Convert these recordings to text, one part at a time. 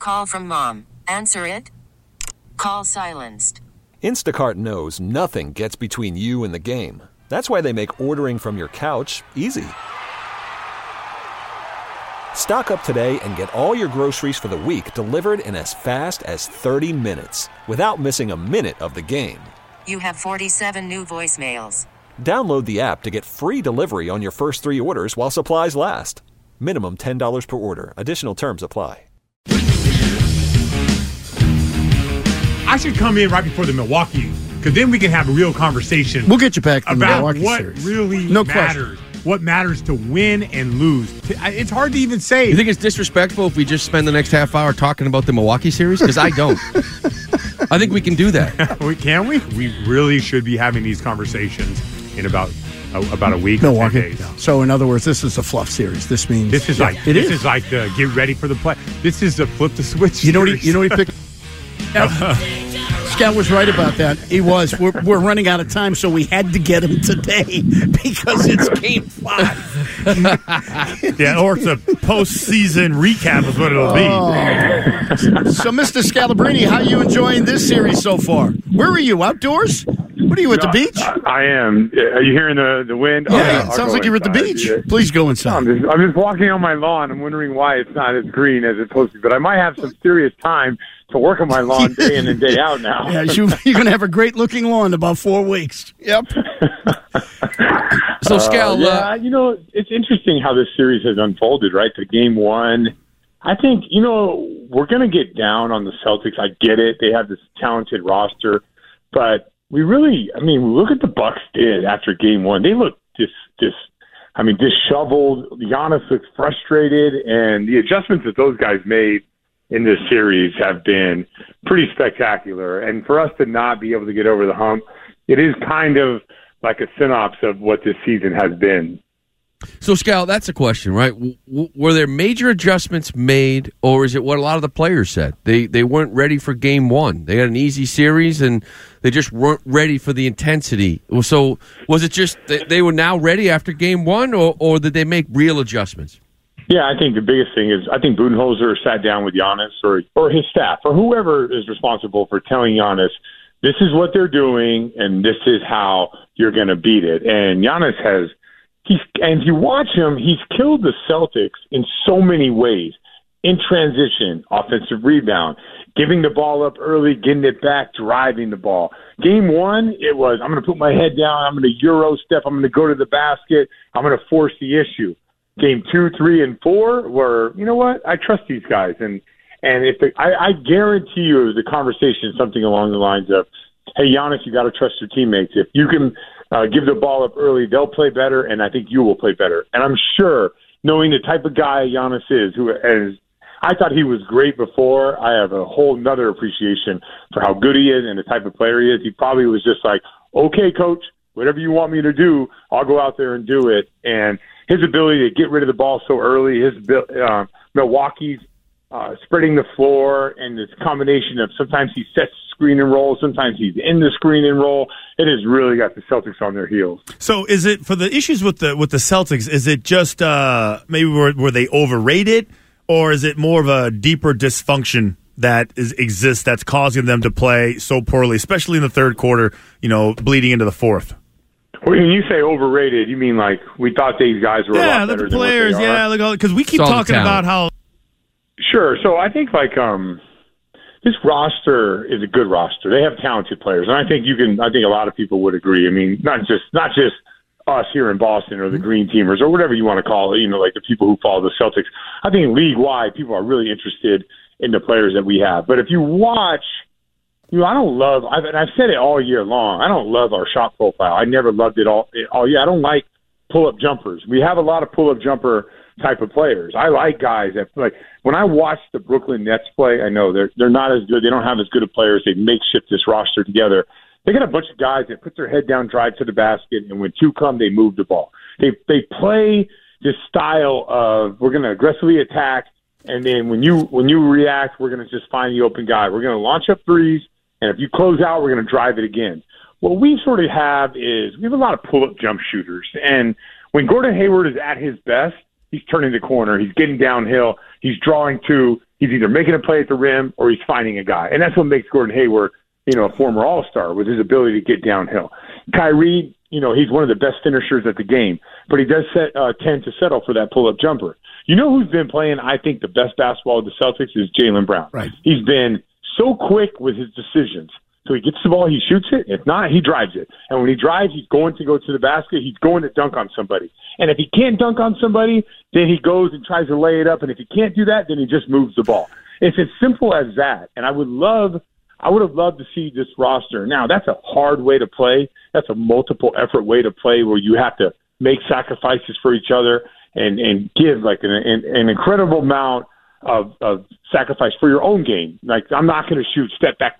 Call from mom. Answer it. Call silenced. Instacart knows nothing gets between you and the game. That's why they make ordering from your couch easy. Stock up today and get all your groceries for the week delivered in as fast as 30 minutes without missing a minute of the game. You have 47 new voicemails. Download the app to get free delivery on your first 3 orders while supplies last. Minimum $10 per order. Additional terms apply. I should come in right before the Milwaukee, because then we can have a real conversation. We'll get you back to the about Milwaukee what series. really No matters. What matters to win and lose. It's hard to even say. You think it's disrespectful if we just spend the next half hour talking about the Milwaukee series? Because I don't. I think we can do that. Can we? We really should be having these conversations in about a week. Milwaukee. Or 10 days. So, in other words, this is a fluff series. This means This is like the get ready for the play. This is the flip the switch. You know what series. he picked. Scott was right about that. He was. We're running out of time, so we had to get him today because it's Game 5. Yeah, or it's a postseason recap is what it'll be. So, Mr. Scalabrini, how are you enjoying this series so far? Where are you? Outdoors? What are you, at the beach? I am. Are you hearing the wind? Yeah, it sounds like you're at the beach. Yeah. Please go inside. I'm just walking on my lawn. I'm wondering why it's not as green as it's supposed to be. But I might have some serious time to work on my lawn day in and day out now. Yeah, you're going to have a great-looking lawn in about 4 weeks. Yep. So, Scal, it's interesting how this series has unfolded, right? To Game 1. I think, we're going to get down on the Celtics. I get it. They have this talented roster. But we look at the Bucks did after Game 1. They looked disheveled. Giannis looks frustrated. And the adjustments that those guys made in this series have been pretty spectacular. And for us to not be able to get over the hump, it is kind of like a synopsis of what this season has been. So, Scal, that's a question, right? Were there major adjustments made, or is it what a lot of the players said? They weren't ready for Game 1. They had an easy series, and they just weren't ready for the intensity. So, was it just they were now ready after Game 1, or did they make real adjustments? Yeah, I think the biggest thing is I think Budenholzer sat down with Giannis or his staff or whoever is responsible for telling Giannis, this is what they're doing and this is how you're going to beat it. And Giannis and if you watch him, he's killed the Celtics in so many ways. In transition, offensive rebound, giving the ball up early, getting it back, driving the ball. Game 1, it was, I'm going to put my head down, I'm going to Euro step, I'm going to go to the basket, I'm going to force the issue. Game 2, 3, and 4 were, you know what? I trust these guys, and I guarantee you the conversation is something along the lines of, "Hey, Giannis, you got to trust your teammates. If you can give the ball up early, they'll play better, and I think you will play better." And I'm sure, knowing the type of guy Giannis is, I thought he was great before. I have a whole nother appreciation for how good he is and the type of player he is. He probably was just like, "Okay, coach, whatever you want me to do, I'll go out there and do it." And his ability to get rid of the ball so early, Milwaukee's spreading the floor, and this combination of sometimes he sets screen and roll, sometimes he's in the screen and roll. It has really got the Celtics on their heels. So, is it for the issues with the Celtics? Is it just maybe were they overrated, or is it more of a deeper dysfunction that exists that's causing them to play so poorly, especially in the third quarter? Bleeding into the fourth. When you say overrated, you mean like we thought these guys were a lot better the players, than what they are? because we keep talking about how. Sure. So I think this roster is a good roster. They have talented players, and I think a lot of people would agree. I mean, not just us here in Boston or the Green Teamers or whatever you want to call it. Like the people who follow the Celtics. I think league wide, people are really interested in the players that we have. But if you watch. I don't love. I've said it all year long. I don't love our shot profile. I never loved it all year. I don't like pull-up jumpers. We have a lot of pull-up jumper type of players. I like guys that when I watch the Brooklyn Nets play. I know they're not as good. They don't have as good of players. They makeshift this roster together. They got a bunch of guys that put their head down, drive to the basket, and when two come, they move the ball. They play this style of we're going to aggressively attack, and then when you react, we're going to just find the open guy. We're going to launch up threes. And if you close out, we're going to drive it again. What we sort of have is we have a lot of pull-up jump shooters. And when Gordon Hayward is at his best, he's turning the corner. He's getting downhill. He's drawing two. He's either making a play at the rim or he's finding a guy. And that's what makes Gordon Hayward, a former All-Star, with his ability to get downhill. Kyrie, he's one of the best finishers at the game, but he does tend to settle for that pull-up jumper. You know who's been playing, I think, the best basketball of the Celtics is Jaylen Brown. Right. He's been so quick with his decisions. So he gets the ball, he shoots it. If not, he drives it. And when he drives, he's going to go to the basket. He's going to dunk on somebody. And if he can't dunk on somebody, then he goes and tries to lay it up. And if he can't do that, then he just moves the ball. It's as simple as that. And I would have loved to see this roster. Now, that's a hard way to play. That's a multiple effort way to play where you have to make sacrifices for each other and give like an incredible amount of sacrifice for your own game. Like, I'm not going to shoot step back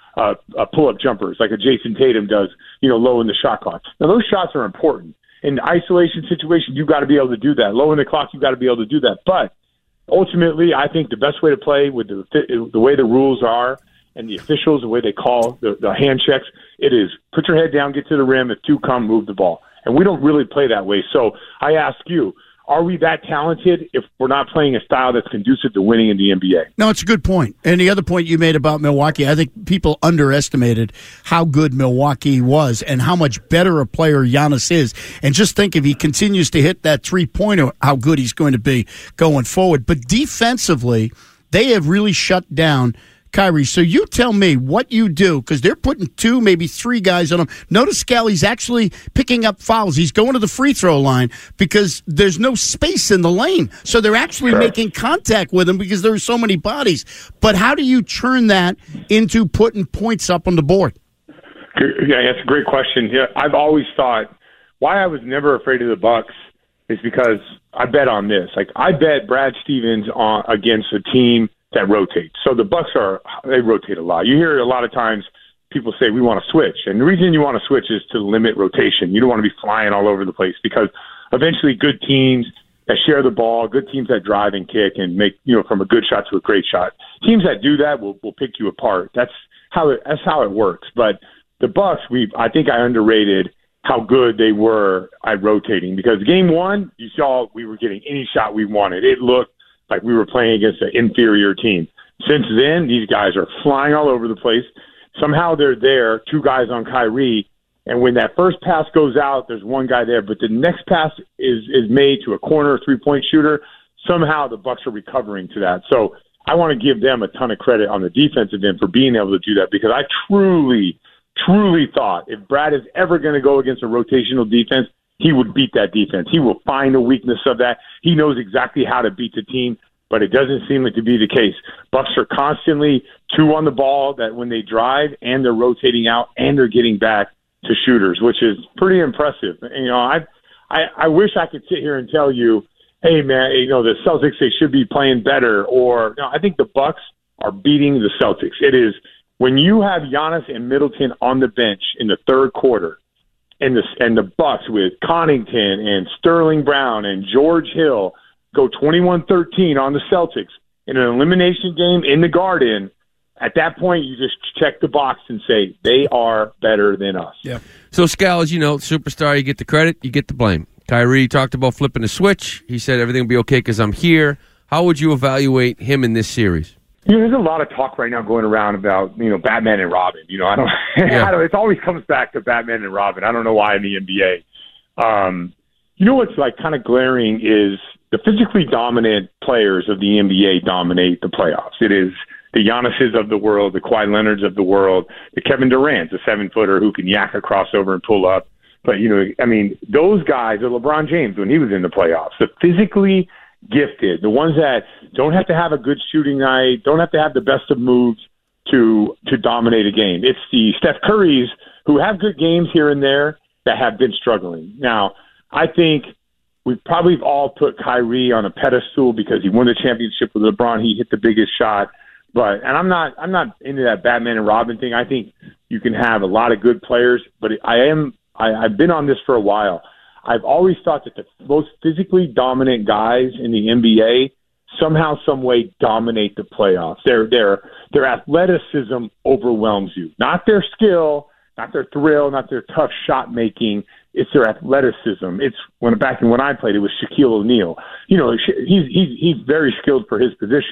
pull-up jumpers like a Jason Tatum does, low in the shot clock. Now, those shots are important. In the isolation situation, you've got to be able to do that. Low in the clock, you've got to be able to do that. But ultimately, I think the best way to play with the way the rules are and the officials, the way they call the hand checks, it is put your head down, get to the rim, if two come, move the ball. And we don't really play that way. So I ask you, are we that talented if we're not playing a style that's conducive to winning in the NBA? No, it's a good point. And the other point you made about Milwaukee, I think people underestimated how good Milwaukee was and how much better a player Giannis is. And just think if he continues to hit that three-pointer, how good he's going to be going forward. But defensively, they have really shut down Kyrie. So you tell me what you do, because they're putting 2, maybe 3 guys on him. Notice Scally's actually picking up fouls. He's going to the free throw line because there's no space in the lane. So they're actually making contact with him because there are so many bodies. But how do you turn that into putting points up on the board? Yeah, that's a great question. Yeah, I've always thought why I was never afraid of the Bucks is because I bet on this. Like, I bet Brad Stevens against a team that rotates. So the Bucks they rotate a lot. You hear a lot of times people say we want to switch, and the reason you want to switch is to limit rotation. You don't want to be flying all over the place because eventually good teams that share the ball, good teams that drive and kick and make from a good shot to a great shot. Teams that do that will pick you apart. That's how it works. But the Bucks, I think I underrated how good they were at rotating because game 1, you saw we were getting any shot we wanted. It looked like we were playing against an inferior team. Since then, these guys are flying all over the place. Somehow they're there, 2 guys on Kyrie, and when that first pass goes out, there's 1 guy there, but the next pass is made to a corner three-point shooter. Somehow the Bucks are recovering to that. So I want to give them a ton of credit on the defensive end for being able to do that because I truly, truly thought if Brad is ever going to go against a rotational defense, he would beat that defense. He will find the weakness of that. He knows exactly how to beat the team, but it doesn't seem like to be the case. Bucks are constantly 2 on the ball that when they drive and they're rotating out and they're getting back to shooters, which is pretty impressive. And, I wish I could sit here and tell you, hey, man, the Celtics, they should be playing better. Or no, I think the Bucks are beating the Celtics. It is when you have Giannis and Middleton on the bench in the third quarter, and the Bucks with Connaughton and Sterling Brown and George Hill go 21-13 on the Celtics in an elimination game in the Garden, at that point you just check the box and say they are better than us. Yeah. So, Scal, as you know, superstar, you get the credit, you get the blame. Kyrie talked about flipping the switch. He said everything will be okay because I'm here. How would you evaluate him in this series? There's a lot of talk right now going around about, Batman and Robin. I don't, it always comes back to Batman and Robin. I don't know why in the NBA. What's like kind of glaring is the physically dominant players of the NBA dominate the playoffs. It is the Giannis's of the world, the Kawhi Leonards of the world, the Kevin Durant's, a 7-footer who can yak a crossover and pull up. But, those guys, or LeBron James when he was in the playoffs, the physically gifted, the ones that don't have to have a good shooting night, don't have to have the best of moves to dominate a game. It's the Steph Currys who have good games here and there that have been struggling. Now, I think we've probably all put Kyrie on a pedestal because he won the championship with LeBron. He hit the biggest shot. And I'm not into that Batman and Robin thing. I think you can have a lot of good players, but I've been on this for a while. I've always thought that the most physically dominant guys in the NBA somehow, some way dominate the playoffs. Their athleticism overwhelms you. Not their skill, not their thrill, not their tough shot making. It's their athleticism. It's back when I played, it was Shaquille O'Neal. He's very skilled for his position,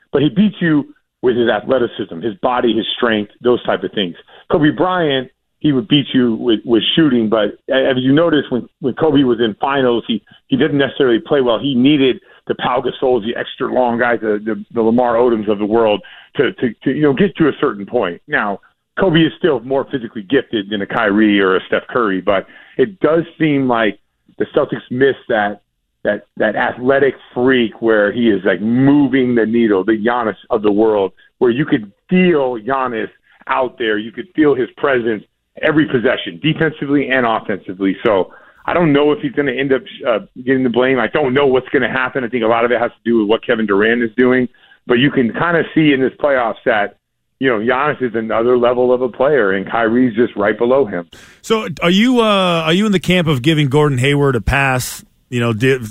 but he beats you with his athleticism, his body, his strength, those type of things. Kobe Bryant, he would beat you with shooting, but as you notice, when Kobe was in finals, he didn't necessarily play well. He needed the Pau Gasols, the extra long guys, the Lamar Odoms of the world to get to a certain point. Now, Kobe is still more physically gifted than a Kyrie or a Steph Curry, but it does seem like the Celtics miss that athletic freak where he is like moving the needle, the Giannis of the world, where you could feel Giannis out there. You could feel his presence every possession, defensively and offensively. So I don't know if he's going to end up getting the blame. I don't know what's going to happen. I think a lot of it has to do with what Kevin Durant is doing. But you can kind of see in this playoffs that, Giannis is another level of a player, and Kyrie's just right below him. So are you in the camp of giving Gordon Hayward a pass? Being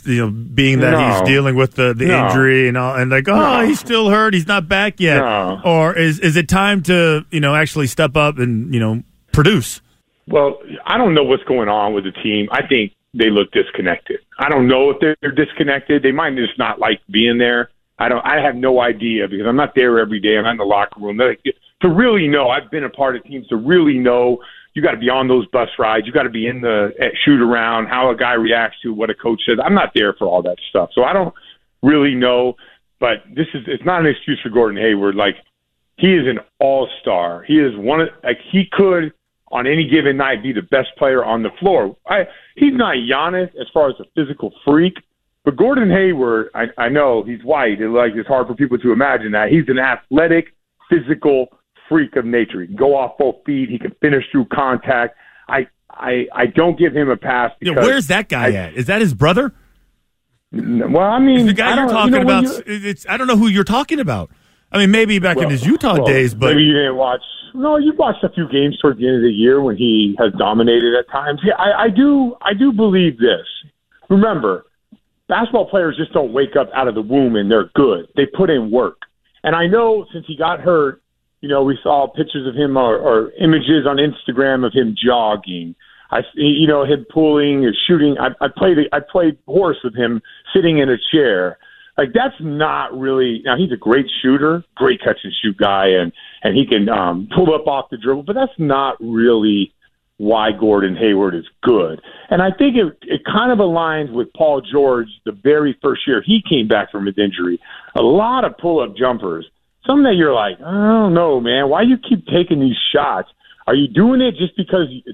that he's dealing with the injury and all, and he's still hurt, he's not back yet. No. Or is it time to actually step up and produce? Well, I don't know what's going on with the team. I think they look disconnected. I don't know if they're disconnected. They might just not like being there. I have no idea because I'm not there every day. I'm not in the locker room. To really know, I've been a part of teams. To really know, you got to be on those bus rides. You got to be in the shoot around, how a guy reacts to what a coach says. I'm not there for all that stuff, so I don't really know. But it's not an excuse for Gordon Hayward. Like, he is an all-star. He is he could on any given night be the best player on the floor. He's not Giannis as far as a physical freak, but Gordon Hayward, I know he's white. It's hard for people to imagine that. He's an athletic, physical freak of nature. He can go off both feet. He can finish through contact. I don't give him a pass. Because where's that guy at? Is that his brother? Well, I mean, the guy you're talking about. I don't know who you're talking about. I mean, maybe back in his Utah days, but maybe you didn't watch. No, you watched a few games towards the end of the year when he has dominated at times. Yeah, I do believe this. Remember, basketball players just don't wake up out of the womb and they're good. They put in work. And I know since he got hurt, we saw pictures of him or images on Instagram of him jogging. Him pulling or shooting. I played horse with him sitting in a chair. Like, that's not really. Now, he's a great shooter, great catch and shoot guy, and he can pull up off the dribble. But that's not really why Gordon Hayward is good. And I think it kind of aligns with Paul George the very first year he came back from his injury. A lot of pull-up jumpers. Some that you're like, I don't know, man. Why you keep taking these shots? Are you doing it just because is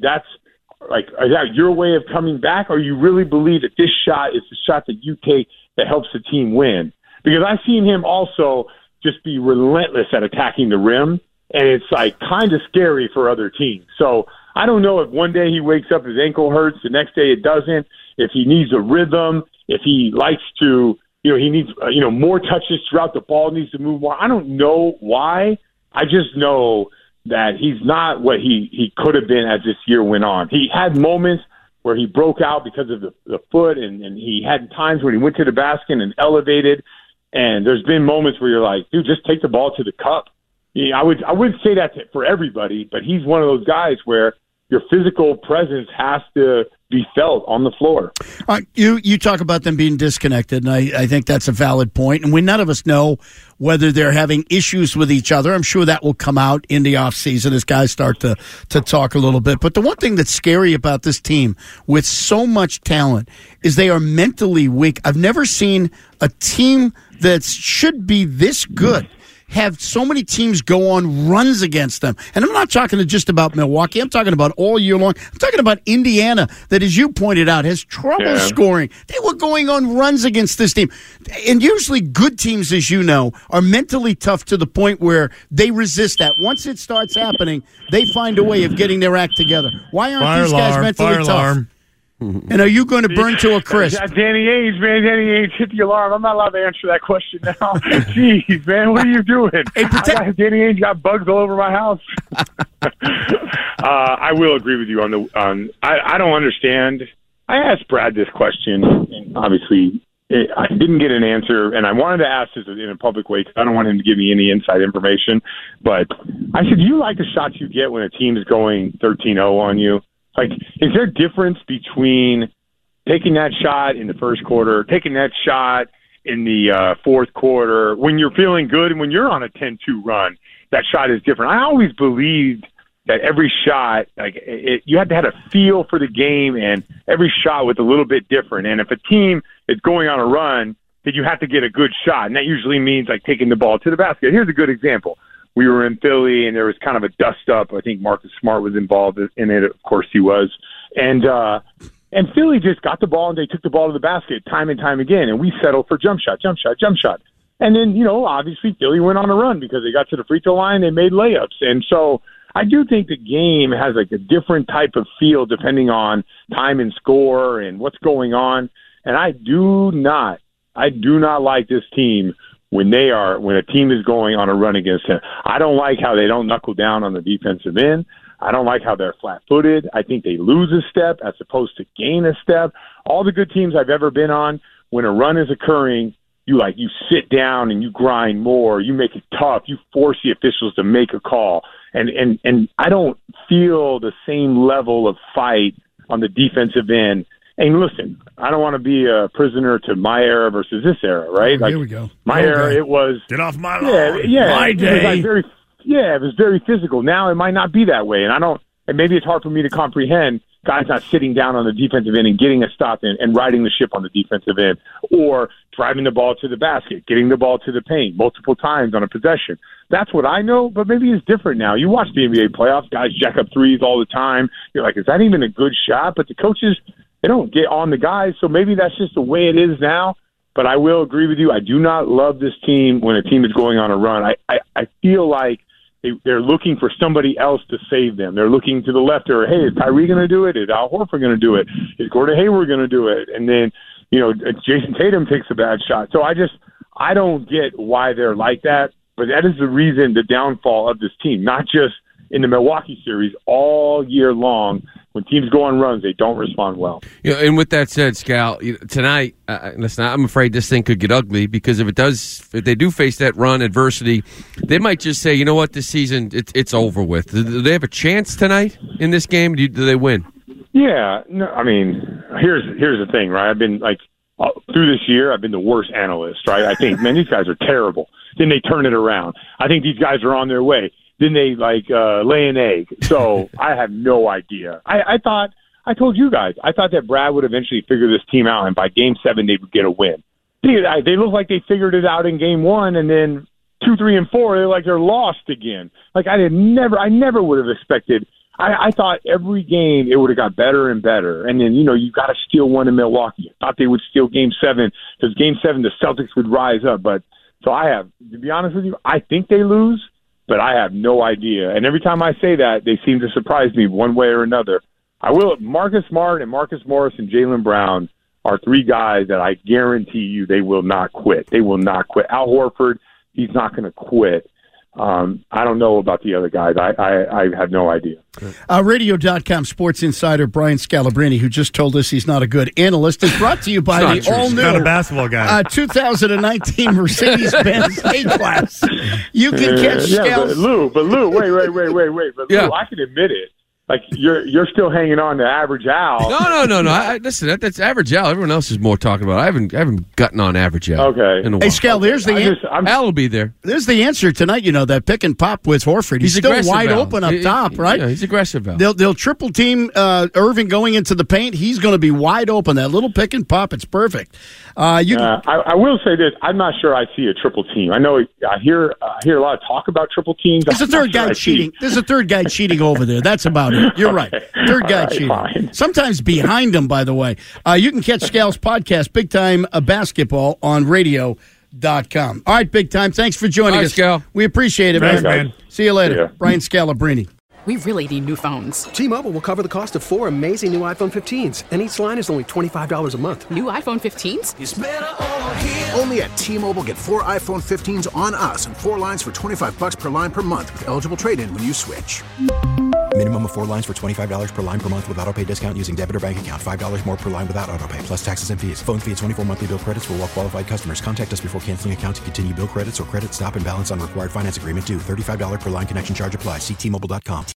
that your way of coming back? Or you really believe that this shot is the shot that you take that helps the team win? Because I've seen him also just be relentless at attacking the rim, and it's like kind of scary for other teams. So I don't know if one day he wakes up, his ankle hurts, the next day it doesn't, if he needs a rhythm, if he likes to, he needs, more touches throughout the ball, needs to move more. I don't know why. I just know that he's not what he could have been as this year went on. He had moments where he broke out because of the foot, and he had times when he went to the basket and elevated. And there's been moments where you're like, dude, just take the ball to the cup. I wouldn't say that for everybody, but he's one of those guys where your physical presence has to be felt on the floor. You talk about them being disconnected, and I think that's a valid point. And none of us know whether they're having issues with each other. I'm sure that will come out in the offseason as guys start to talk a little bit. But the one thing that's scary about this team with so much talent is they are mentally weak. I've never seen a team that should be this good have so many teams go on runs against them. And I'm not talking just about Milwaukee. I'm talking about all year long. I'm talking about Indiana that, as you pointed out, has trouble scoring. They were going on runs against this team. And usually good teams, as you know, are mentally tough to the point where they resist that. Once it starts happening, they find a way of getting their act together. Why aren't these guys mentally tough? And are you going to burn to a crisp? Danny Ainge hit the alarm. I'm not allowed to answer that question now. Jeez, man, what are you doing? Hey, Danny Ainge got bugs all over my house. I will agree with you on I don't understand. I asked Brad this question, and obviously I didn't get an answer, and I wanted to ask this in a public way because I don't want him to give me any inside information. But I said, do you like the shots you get when a team is going 13-0 on you? Like, is there a difference between taking that shot in the first quarter, taking that shot in the fourth quarter. When you're feeling good and when you're on a 10-2 run, that shot is different. I always believed that every shot, you had to have a feel for the game, and every shot was a little bit different. And if a team is going on a run, then you have to get a good shot, and that usually means taking the ball to the basket. Here's a good example. We were in Philly, and there was kind of a dust-up. I think Marcus Smart was involved in it. Of course he was. And Philly just got the ball, and they took the ball to the basket time and time again, and we settled for jump shot. And then, obviously Philly went on a run because they got to the free throw line, they made layups. And so I do think the game has a different type of feel depending on time and score and what's going on. And I do not like this team when a team is going on a run against them. I don't like how they don't knuckle down on the defensive end. I don't like how they're flat-footed. I think they lose a step as opposed to gain a step. All the good teams I've ever been on, when a run is occurring, you sit down and you grind more. You make it tough. You force the officials to make a call. And I don't feel the same level of fight on the defensive end. And listen, I don't want to be a prisoner to my era versus this era, right? Here we go. My era, it was get off my lawn. My day. It was very physical. Now it might not be that way, and maybe it's hard for me to comprehend guys not sitting down on the defensive end and getting a stop and riding the ship on the defensive end, or driving the ball to the basket, getting the ball to the paint multiple times on a possession. That's what I know, but maybe it's different now. You watch the NBA playoffs, guys jack up threes all the time. You're like, is that even a good shot? But the coaches, they don't get on the guys, so maybe that's just the way it is now. But I will agree with you. I do not love this team when a team is going on a run. I feel like they're looking for somebody else to save them. They're looking to the left, or, hey, is Kyrie going to do it? Is Al Horford going to do it? Is Gordon Hayward going to do it? And then, Jason Tatum takes a bad shot. So I don't get why they're like that, but that is the reason, the downfall of this team, not just in the Milwaukee series, all year long. When teams go on runs, they don't respond well. And with that said, Scal, tonight, listen, I'm afraid this thing could get ugly, because if they do face that run adversity, they might just say, you know what, this season it's over with. Do they have a chance tonight in this game? Do they win? Yeah, no, I mean, here's the thing, right? I've been through this year, I've been the worst analyst, right? I think, man, these guys are terrible. Then they turn it around. I think these guys are on their way. Then they lay an egg. So I have no idea. I told you guys, I thought that Brad would eventually figure this team out, and by Game 7 they would get a win. They look like they figured it out in Game 1, and then 2, 3, and 4, they're lost again. I never would have expected. I thought every game it would have got better and better, and then you got to steal one in Milwaukee. I thought they would steal Game 7, because Game 7 the Celtics would rise up. But so to be honest with you, I think they lose. But I have no idea. And every time I say that, they seem to surprise me one way or another. Marcus Smart and Marcus Morris and Jaylen Brown are three guys that I guarantee you they will not quit. They will not quit. Al Horford, he's not going to quit. I don't know about the other guys. I have no idea. Radio.com sports insider Brian Scalabrine, who just told us he's not a good analyst, is brought to you by the all-new not a basketball guy. 2019 Mercedes-Benz A-Class. You can catch Scal's... But Lou, wait. But Lou, I can admit it. You're still hanging on to Average Al. No. Listen, that's Average Al. Everyone else is more talking about it. I haven't gotten on Average Al. Okay. In a while. Hey, Scal, there's the Al will be there. There's the answer tonight. That pick and pop with Horford. He's still wide open up top, right? Yeah, he's aggressive, Al. They'll triple team Irving going into the paint. He's going to be wide open. That little pick and pop, it's perfect. I will say this. I'm not sure I see a triple team. I know I hear a lot of talk about triple teams. There's a third guy cheating. There's a third guy cheating over there. That's about it. You're right. Third guy cheating. Fine. Sometimes behind him, by the way. You can catch Scal's podcast, Big Time Basketball, on radio.com. All right, Big Time. Thanks for joining us. Scal. We appreciate it, Thanks, man. See you later. Yeah. Brian Scalabrine. We really need new phones. T-Mobile will cover the cost of 4 amazing new iPhone 15s, and each line is only $25 a month. New iPhone 15s? It's better over here. Only at T-Mobile, get 4 iPhone 15s on us and 4 lines for $25 per line per month with eligible trade-in when you switch. Minimum of 4 lines for $25 per line per month with autopay discount using debit or bank account. $5 more per line without autopay, plus taxes and fees. Phone fee at 24 monthly bill credits for well-qualified customers. Contact us before canceling account to continue bill credits or credit stop and balance on required finance agreement due. $35 per line connection charge applies. See T-Mobile.com.